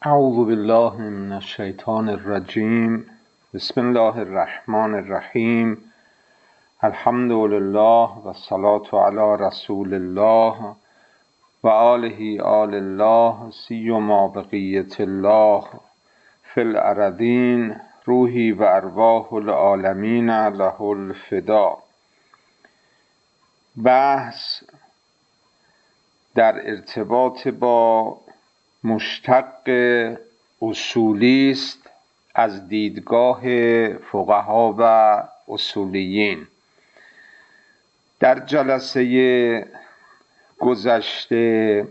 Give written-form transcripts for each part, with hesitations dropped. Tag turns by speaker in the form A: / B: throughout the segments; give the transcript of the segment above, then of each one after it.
A: اعوذ بالله من الشیطان الرجیم. بسم الله الرحمن الرحیم. الحمد لله و الصلاة علی رسول الله و آل الله سیما بقیة الله فی الارضین. روحی و ارواح العالمین له الفدا. بحث در ارتباط با مشتق اصولی است از دیدگاه فقها و اصولیین. در جلسه گذشته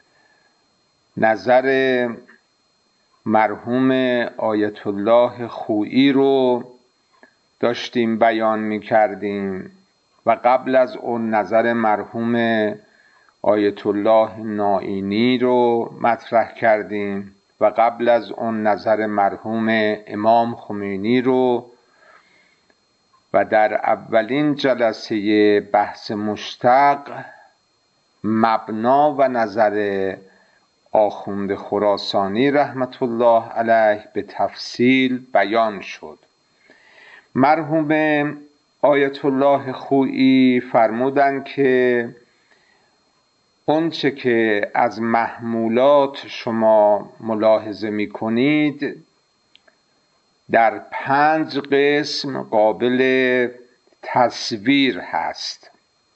A: نظر مرحوم آیت الله خویی رو داشتیم بیان می کردیم و قبل از اون نظر مرحوم آیت الله نائینی رو مطرح کردیم و قبل از اون نظر مرحوم امام خمینی رو و در اولین جلسه بحث مشتق مبنا و نظر آخوند خراسانی رحمت الله علیه به تفصیل بیان شد. مرحوم آیت الله خویی فرمودند که اونچه که از محمولات شما ملاحظه می کنید در 5 قسم قابل تصویر هست.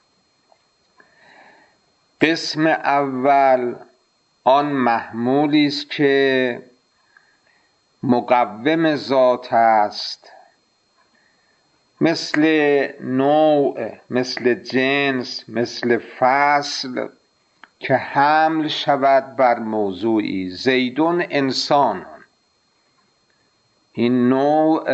A: قسم اول آن محمولی است که مقوم ذات است، مثل نوع، مثل جنس، مثل فصل، که حمل شود بر موضوعی. زیدون انسان، این نوع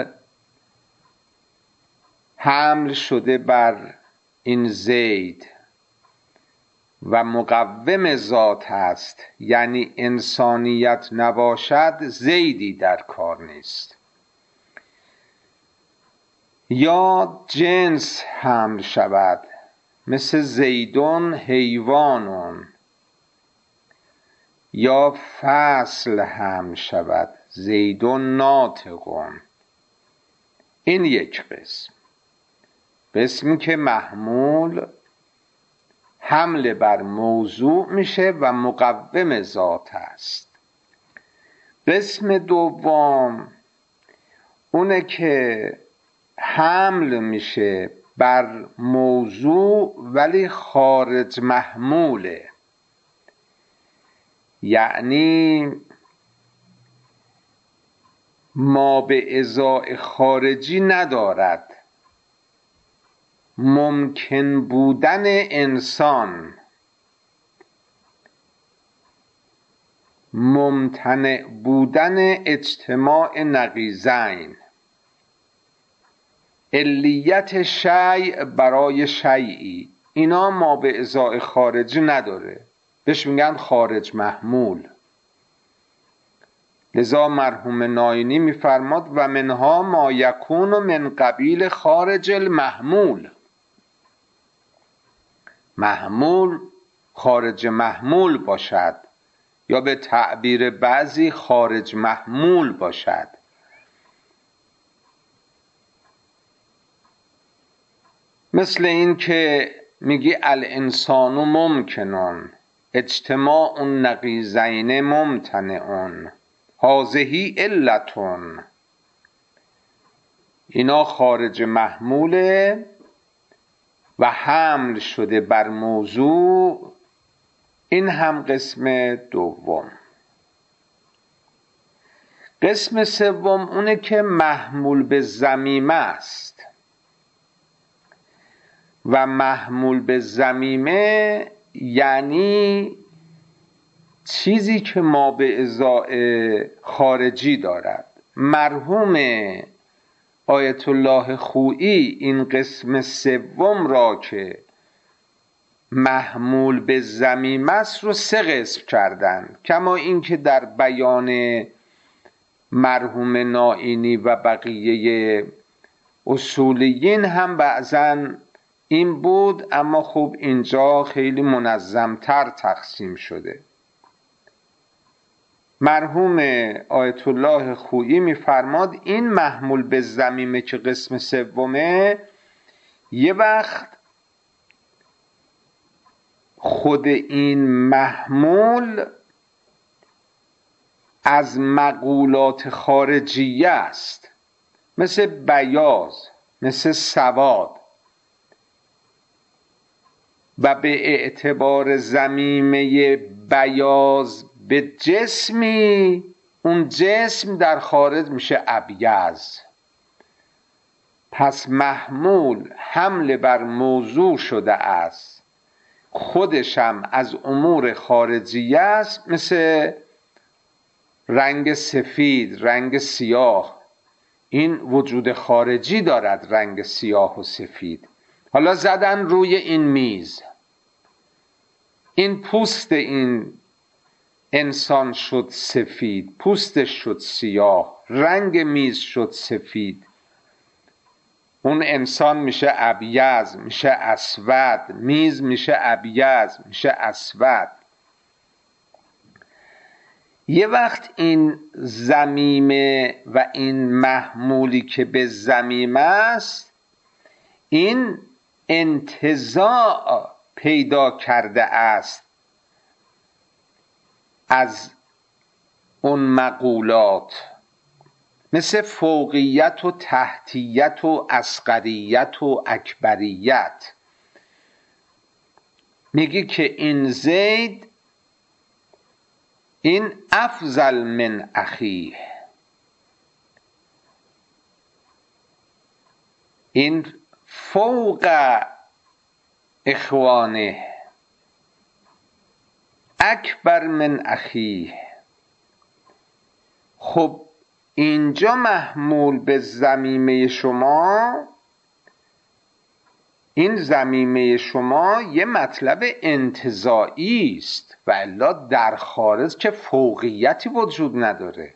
A: حمل شده بر این زید و مقوم ذات است، یعنی انسانیت نباشد زیدی در کار نیست. یا جنس حمل شود، مثل زیدون حیوانون. یا فصل حمل شود، زیدون ناطقون. این یک قسم، قسمی که محمول حمل بر موضوع میشه و مقوم ذات است. قسم دوم اونه که حمل میشه بر موضوع ولی خارج محموله، یعنی ما به ازای خارجی ندارد. ممکن بودن انسان، ممتنع بودن اجتماع نقیضین، علیت شیء برای شیئی، اینا ما به ازای خارجی نداره، بهش میگن خارج محمول. لذا مرحوم نائینی میفرماد و منها ما یکون من قبیل خارج المحمول. محمول خارج محمول باشد، یا به تعبیر بعضی خارج محمول باشد. مثل این که میگی الانسان ممکنون، اجتماع نقیضین ممتنعون، هذه علتون. اینا خارج محموله و حمل شده بر موضوع. این هم قسم دوم. قسم سوم اونه که محمول به ضمیمه است و محمول به ضمیمه یعنی چیزی که ما به ازای خارجی دارد. مرحوم آیت الله خویی این قسم سوم را که محمول به ضمیمه است رو 3 قسم کردند، کما اینکه در بیان مرحوم نائینی و بقیه اصولیین هم بعضاً این بود، اما خب اینجا خیلی منظمتر تقسیم شده. مرحوم آیت الله خویی میفرماد این محمول به ضمیمه که قسم سومه، یه وقت خود این محمول از مقولات خارجیه است، مثل بیاض، مثل سواد، و به اعتبار ضمیمه بیاض به جسمی، اون جسم در خارج میشه ابیض. پس محمول حمل بر موضوع شده است، خودشم از امور خارجیه است، مثل رنگ سفید، رنگ سیاه. این وجود خارجی دارد، رنگ سیاه و سفید. حالا زدن روی این میز، این پوست این انسان شد سفید، پوستش شد سیاه، رنگ میز شد سفید، اون انسان میشه ابیض، میشه اسود، میز میشه ابیض، میشه اسود. یه وقت این ضمیمه و این محمولی که به ضمیمه است، این انتزاع پیدا کرده است از اون مقولات، مثل فوقیت و تحتیت و اصغریت و اکبریت. میگی که این زید این افضل من اخیه، این فوق اخوانه، اکبر من اخیه. خب اینجا محمول به ضمیمه شما، این ضمیمه شما یه مطلب انتزاعی است، و الا در خارج که فوقیتی وجود نداره.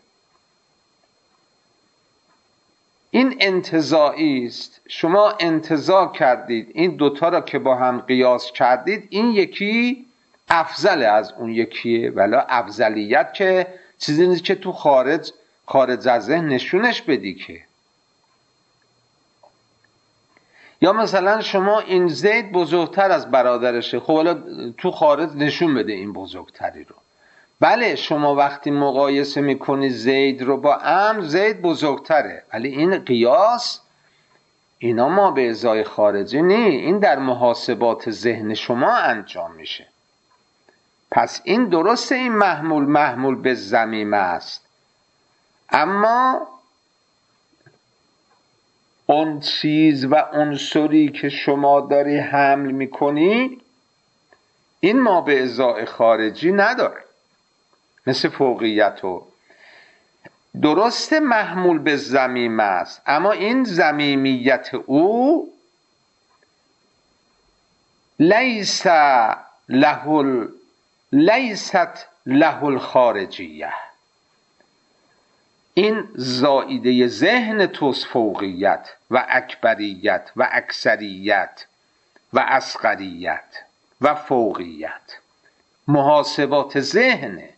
A: این انتزاعی است، شما انتزاع کردید این دوتا را که با هم قیاس کردید، این یکی افضل از اون یکیه، ولی افضلیت که چیزی نیست که تو خارج از ذهن نشونش بدی که. یا مثلا شما این زید بزرگتر از برادرشه، خب حالا تو خارج نشون بده این بزرگتری رو. بله شما وقتی مقایسه میکنی زید رو با عمرو، زید بزرگتره، ولی این قیاس، اینا ما به ازای خارجی نی، این در محاسبات ذهن شما انجام میشه. پس این درسته، این محمول به ضمیمه است، اما اون چیز و عنصری که شما داری حمل میکنی، این ما به ازای خارجی نداره، مثل فوقیت و درسته محمول به ضمیمه است، اما این ضمیمیت او لیست له الخارجیه، این زائیده ذهن توست، فوقیت و اکبریت و اکثریت و اصغریت و فوقیت، محاسبات ذهنه.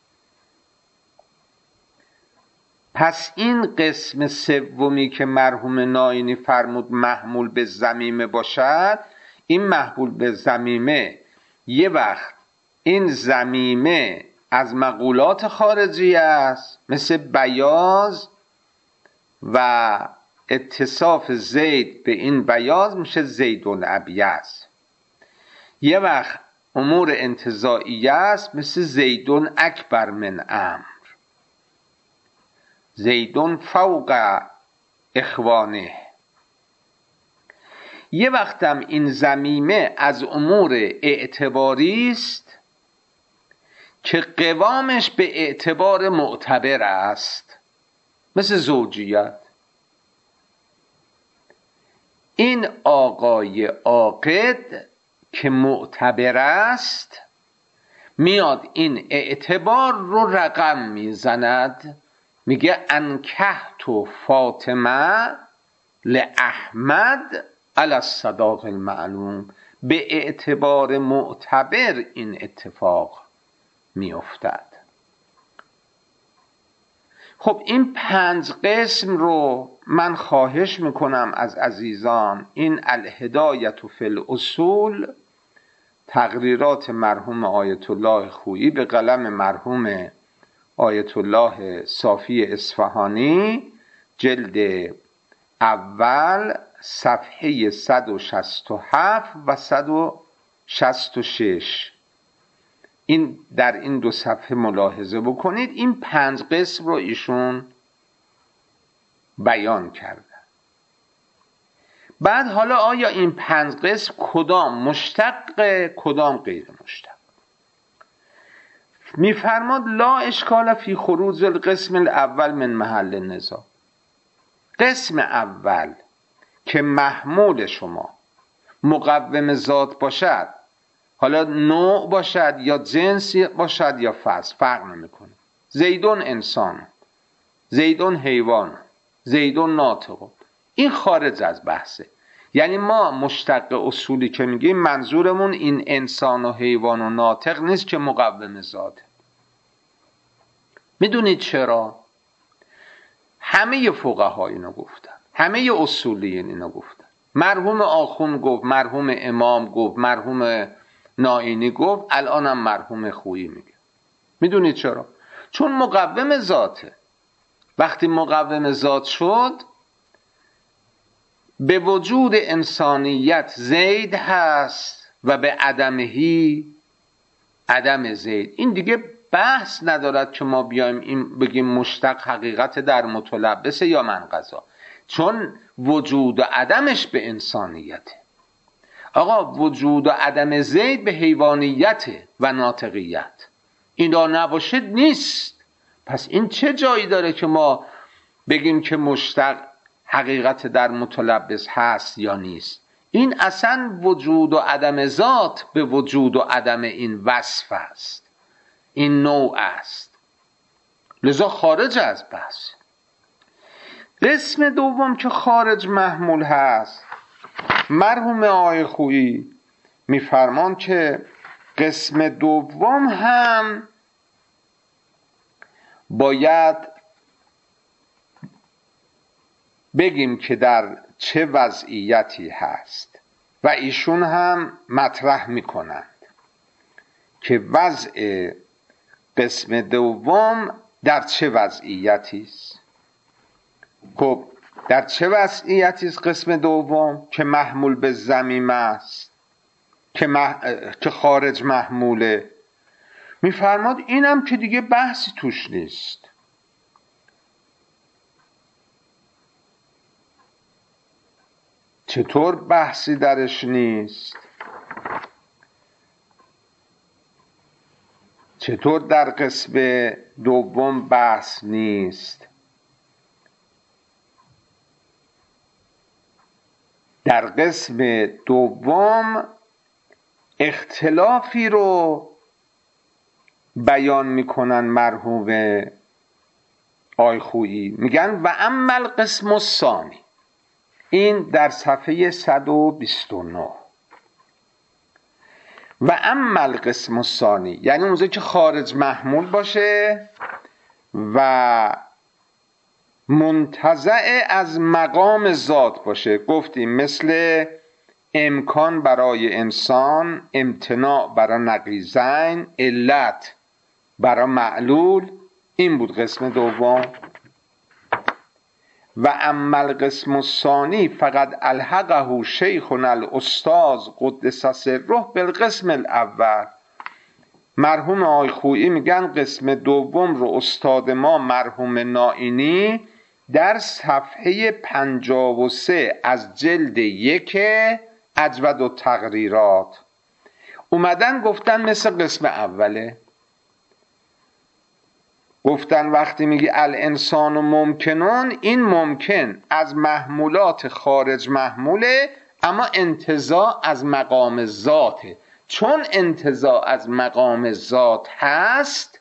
A: پس این قسم سومی که مرحوم ناینی فرمود محمول به ضمیمه باشد، این محمول به ضمیمه یه وقت این ضمیمه از مقولات خارجی است، مثل بیاض و اتصاف زید به این بیاض میشه زیدون ابیض. یه وقت امور انتزاعیه است، مثل زیدون اکبر من عمرو، زیدون فوق اخوانه. یه وقتم این ضمیمه از امور اعتباری است که قوامش به اعتبار معتبر است، مثل زوجیت. این آقای عاقد که معتبر است، میاد این اعتبار رو رقم میزند، میگه انکحت فاطمه لاحمد علی الصداق المعلوم. به اعتبار معتبر این اتفاق میافتد. خب این 5 قسم رو من خواهش میکنم از عزیزان، این الهدایة فی الاصول، تقریرات مرحوم آیت الله خویی به قلم مرحوم آیت الله صافی اصفهانی، جلد اول صفحه 167 و 166. این در این 2 صفحه ملاحظه بکنید. این 5 قسم رو ایشون بیان کردن. بعد حالا آیا این 5 قسم کدام مشتق کدام غیر مشتق؟ میفرماد لا اشکال فی خروج القسم الاول من محل النزاع. قسم اول که محمول شما مقوم ذات باشد، حالا نوع باشد یا جنس باشد یا فصل، فرق نمیکنه. زیدون انسان، زیدون حیوان، زیدون ناطق، این خارج از بحثه. یعنی ما مشتق اصولی که میگیم منظورمون این انسان و حیوان و ناطق نیست که مقوم ذاته. میدونید چرا؟ همه فقها اینو گفتن، همه اصولیین اینو گفتن. مرحوم آخوند گفت، مرحوم امام گفت، مرحوم نائینی گفت، الانم مرحوم خویی میگه. میدونید چرا؟ چون مقوم ذاته. وقتی مقوم ذات شد، به وجود انسانیت زید هست و به عدمهی عدم زید. این دیگه بحث ندارد که ما بیایم این بگیم مشتق حقیقت در متلبسه یا منقضا، چون وجود و عدمش به انسانیته. آقا وجود و عدم زید به حیوانیت و ناطقیت، اینا نباشه نیست. پس این چه جایی داره که ما بگیم که مشتق حقیقت در متلبس هست یا نیست؟ این اصلا وجود و عدم ذات به وجود و عدم این وصف است، این نوع است، لذا خارج از بحث. قسم دوم که خارج محمول هست، مرحوم آقای خویی میفرمان که قسم دوم هم باید بگیم که در چه وضعیتی هست و ایشون هم مطرح میکنند که وضع قسم دوم در چه وضعیتی است. خب در چه وضعیتی است قسم دوم که محمول به ضمیم است، که خارج محموله؟ میفرماد اینم که دیگه بحثی توش نیست. چطور بحثی درش نیست؟ چطور در قسم دوم بحث نیست؟ در قسم دوم اختلافی رو بیان میکنن مرحوم آقای خویی، میگن و اما القسم الثانی، این در صفحه 129. و اما القسم الثانی یعنی اونجایی که خارج محمول باشه و منتزع از مقام ذات باشه. گفتیم مثل امکان برای انسان، امتناع برای نقیضین، علت برای معلول. این بود قسم دوم. و اما القسم الثانی فقد الحقه شیخنا الاستاذ قدس سره بالقسم الاول. مرحوم آقای خویی میگن قسم دوم رو استاد ما مرحوم نائینی در صفحه 53 از جلد 1 اجود و تقریرات اومدن گفتن مثل قسم اوله. گفتن وقتی میگی الانسان و ممکنون، این ممکن از محمولات خارج محموله، اما انتزاع از مقام ذاته. چون انتزاع از مقام ذات هست،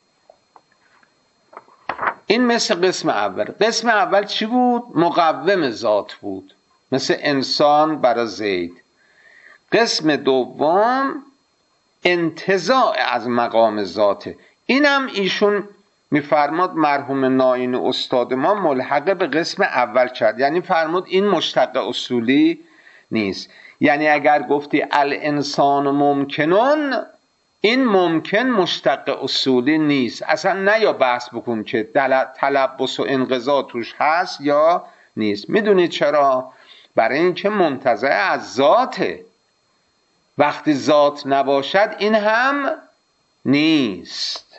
A: این مثل قسم اول. قسم اول چی بود؟ مقوم ذات بود، مثل انسان برای زید. قسم دوم انتزاع از مقام ذاته. اینم ایشون میفرماد مرحوم ناینی استاد ما ملحق به قسم اول کرد، یعنی فرمود این مشتق اصولی نیست. یعنی اگر گفتی الانسان ممکنون، این ممکن مشتق اصولی نیست، اصلا نیا بحث بکن که تلبس و انقضا توش هست یا نیست. میدونید چرا؟ برای اینکه منتزع از ذاته، وقتی ذات نباشد این هم نیست.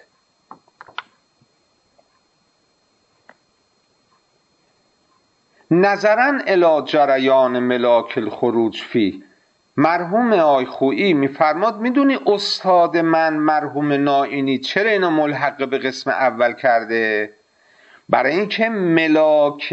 A: نظرا الی جریان ملاک الخروج فی، مرحوم آی خویی میفرماد میدونی استاد من مرحوم ناینی چرا اینو ملحق به قسم اول کرده؟ برای اینکه ملاک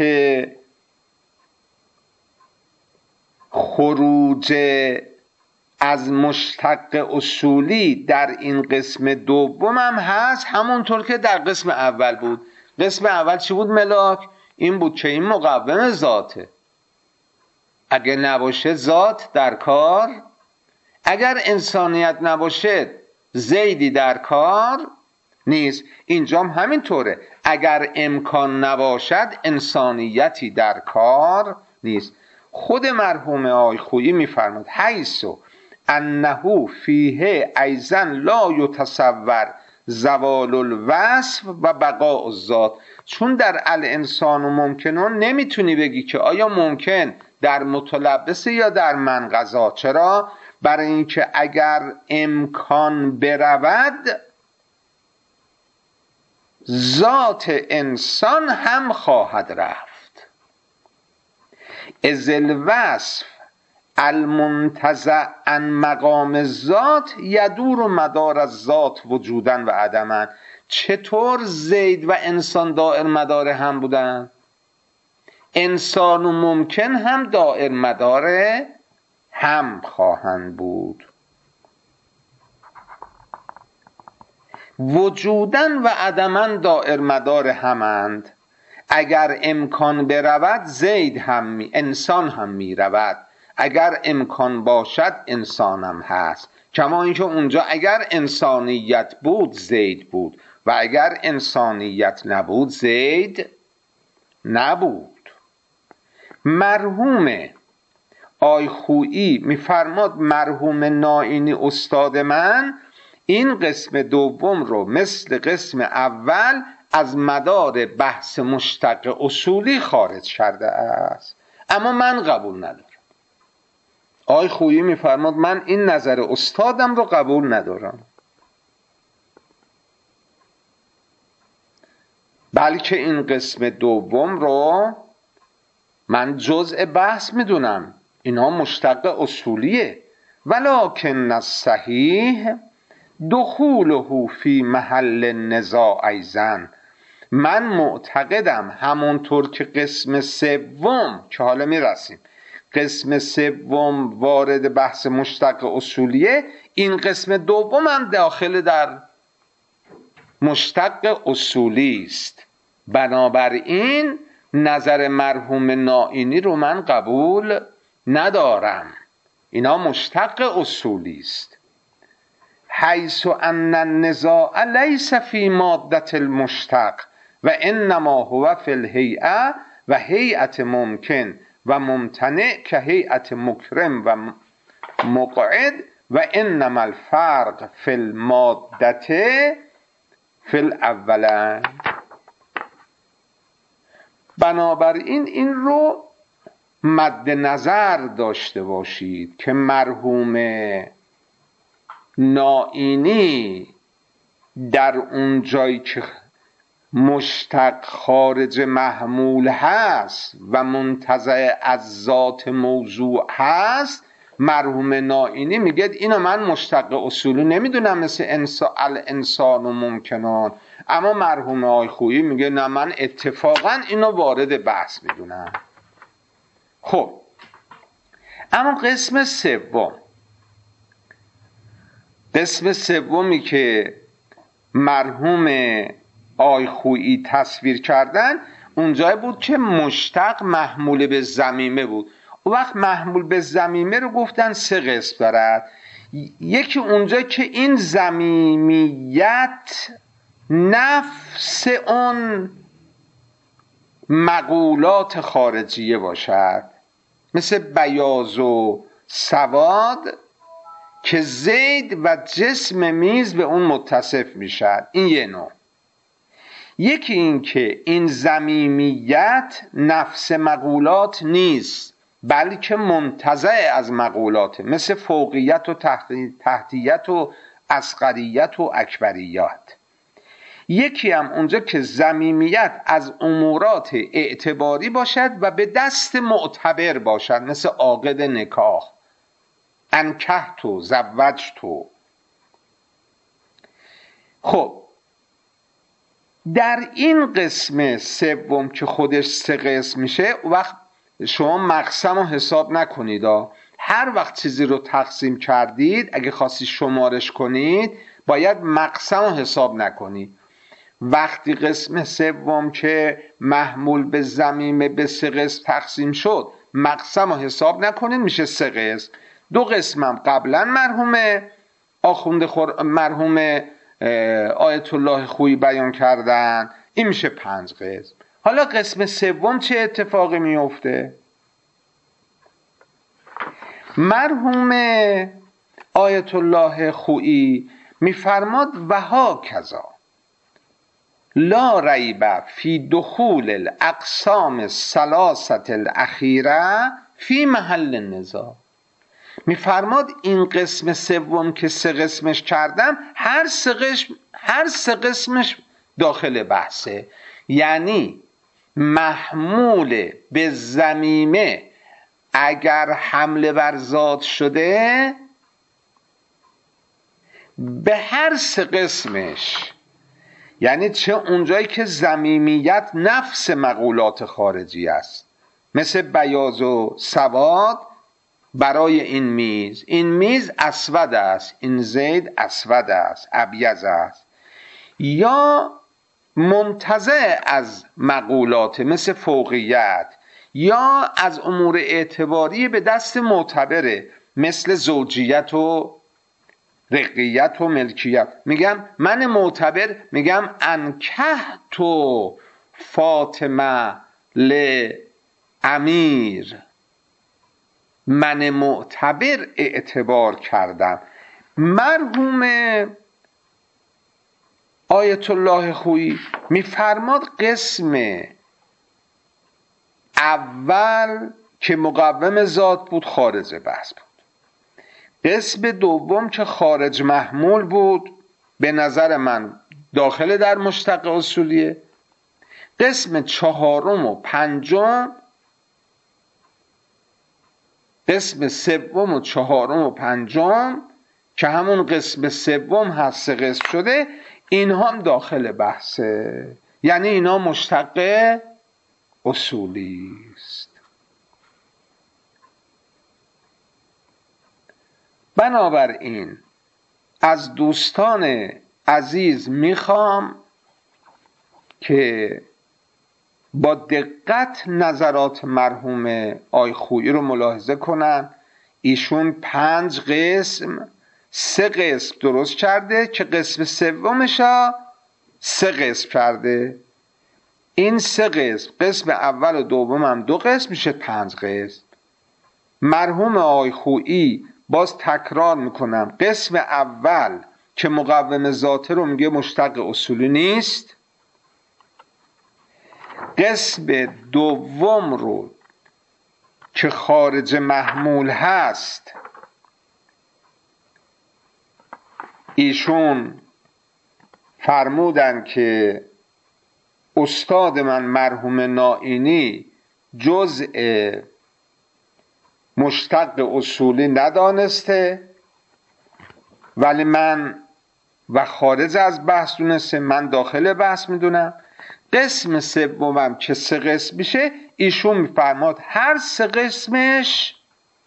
A: خروج از مشتق اصولی در این قسم دوم هم هست، همونطور که در قسم اول بود. قسم اول چی بود؟ ملاک این بود که این مقوم ذاته، اگه نباشه ذات در کار، اگر انسانیت نباشه زیدی در کار نیست. اینجام همینطوره، اگر امکان نباشد انسانیتی در کار نیست. خود مرحوم آی خویی میفرماد حیثو انه فیه ایضا لا یتصور زوال الوصف و بقاء الذات، چون در الانسان و ممکنون نمیتونی بگی که آیا ممکن در متلبس یا در منقضا. چرا؟ برای اینکه اگر امکان برود ذات انسان هم خواهد رفت. اذ الوصف المنتزع عن مقام الذات یدور مدار الذات وجودا و عدما. چطور زید و انسان دائر مدار هم بودن؟ انسان و ممکن هم دائر مدار هم خواهند بود. وجودا و عدما دائر مدار همند. اگر امکان برود زید هم انسان هم می رود، اگر امکان باشد انسان هم هست. کما اینکه اونجا اگر انسانیت بود زید بود و اگر انسانیت نبود زید نبود. مرحوم آی خویی میفرماد مرحوم ناینی استاد من این قسم دوم رو مثل قسم اول از مدار بحث مشتق اصولی خارج کرده است، اما من قبول ندارم. آی خویی میفرماد من این نظر استادم رو قبول ندارم، بلکه این قسم دوم رو من جزء بحث میدونم، اینا مشتق اصولیه. ولکن الصحیح دخوله فی محل النزاع ایضا، من معتقدم همونطور که قسم سوم که حالا میرسیم قسم سوم وارد بحث مشتق اصولیه، این قسم دوم هم داخل در مشتق اصولی است. بنابراین نظر مرحوم ناینی رو من قبول ندارم، اینا مشتق اصولی است. حیث ان النزاع لیس فی مادة المشتق و انما هو فی الهیئه و هیئت ممکن و ممتنع که هیئت مکرم و مقعد و انما الفرق فی المادة فی الاولین. بنابراین این رو مد نظر داشته باشید که مرحوم ناینی در اون جایی که مشتق خارج محمول هست و منتزع از ذات موضوع هست، مرحوم ناینی میگه اینو من مشتق اصولی نمیدونم مثل الانسان و ممکنان، اما مرحوم آی خویی میگه نه من اتفاقا اینو وارد بحث میدونم. خب اما قسم سومی که مرحوم آی خویی تصویر کردن اونجایی بود که مشتق محمول به ضمیمه بود. اون وقت محمول به ضمیمه رو گفتن سه قسم دارد. یکی اونجا که این ضمیمیت نفس اون مقولات خارجیه باشد، مثل بیاض و سواد که زید و جسم میز به اون متصف میشد. این یه نوع. یکی این که این ضمیمیت نفس مقولات نیست، بلکه منتزع از مقولاته، مثل فوقیت و تحتیت و اصغریت و اکبریت. یکی هم اونجا که ضمیمیت از امورات اعتباری باشد و به دست معتبر باشد، مثل عاقد نکاح، انکحت زوجت. خب در این قسم سوم که خودش 3 قسم میشه، وقت شما مقسم رو حساب نکنید. هر وقت چیزی رو تقسیم کردید اگه خواستی شمارش کنید باید مقسم رو حساب نکنید. وقتی قسم سوم که محمول به ضمیمه به 3 قسم تقسیم شد، مقسم رو حساب نکنید، میشه 3 قسم. 2 قسمم قبلا مرحوم آیت الله خویی بیان کردن، این میشه 5 قسم. حالا قسم سوم چه اتفاقی میفته؟ مرحوم آیت الله خویی میفرماد و هاکذا لا ریب فی دخول الاقسام الثلاثه الاخیره فی محل النزاع. میفرماد این قسم سوم که 3 قسمش کردم، هر 3 قسمش داخل بحثه. یعنی محمول به ضمیمه اگر حمله بر ذات شده، به هر 3 قسمش، یعنی چه اونجایی که ضمیمیت نفس مقولات خارجی است، مثل بیاض و سواد برای این میز اسود است، این زید اسود است، ابیض است، یا منتزع از مقولات مثل فوقیت، یا از امور اعتباری به دست معتبره مثل زوجیت و رقیت و ملکیت. میگم من معتبر، میگم انکحت فاطمه لامیر، من معتبر اعتبار کردم. مرحوم آیت الله خویی میفرماد قسم اول که مقوم ذات بود خارج بحث بود، قسم دوم که خارج محمول بود به نظر من داخل در مشتق اصولیه، قسم 4 و 5، قسم 3 و 4 و 5 که همون قسم سوم هست 3 قسم شده، اینها هم داخل بحثه. یعنی اینا مشتق اصولی است. بنابراین از دوستان عزیز میخوام که با دقت نظرات مرحوم آی خویی رو ملاحظه کنن. ایشون 5 قسم 3 قسم درست کرده که قسم سومش 3 قسم کرده. این 3 قسم اول و دوم هم 2 قسم میشه 5 قسم. مرحوم آی خویی باز تکرار میکنم، قسم اول که مقوم ذاته رو میگه مشتق اصولی نیست، قسم دوم رو که خارج محمول هست ایشون فرمودن که استاد من مرحوم نائینی جزء مشتق اصولی ندانسته، ولی من و خارج از بحث دونسته، من داخل بحث میدونم. قسم سومم که 3 قسم میشه، ایشون میفرماد هر 3 قسمش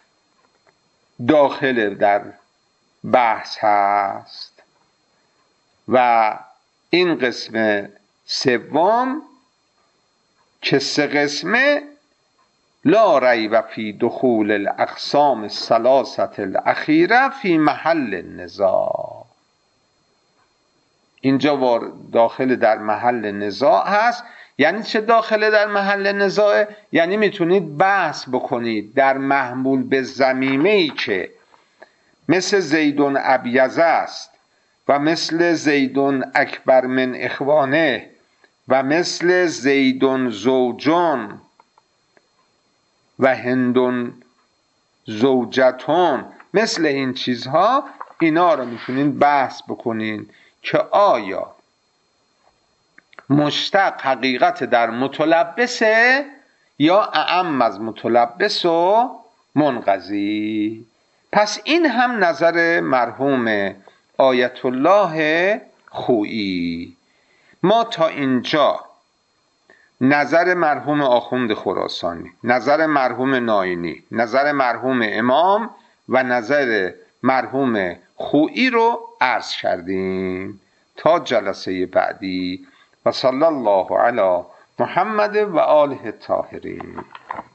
A: داخل در بحث هست و این قسم سوم که 3 قسمه لا ریب فی دخول الاقسام الثلاثه الاخیره فی محل النزاع. اینجا داخل در محل نزاع هست. یعنی چه داخل در محل نزاع؟ یعنی میتونید بحث بکنید در محمول به ضمیمه‌ای که مثل زیدون ابیض است و مثل زیدون اکبر من اخوانه و مثل زیدون زوجون و هندون زوجتون، مثل این چیزها، اینا رو میتونین بحث بکنین که آیا مشتق حقیقت در متلبسه یا اعم از متلبس و منقضی. پس این هم نظر مرحوم آیت الله خویی. ما تا اینجا نظر مرحوم آخوند خراسانی، نظر مرحوم ناینی، نظر مرحوم امام و نظر مرحوم خویی رو عرض کردیم. تا جلسه بعدی و صلی الله علی محمد و آله الطاهرین.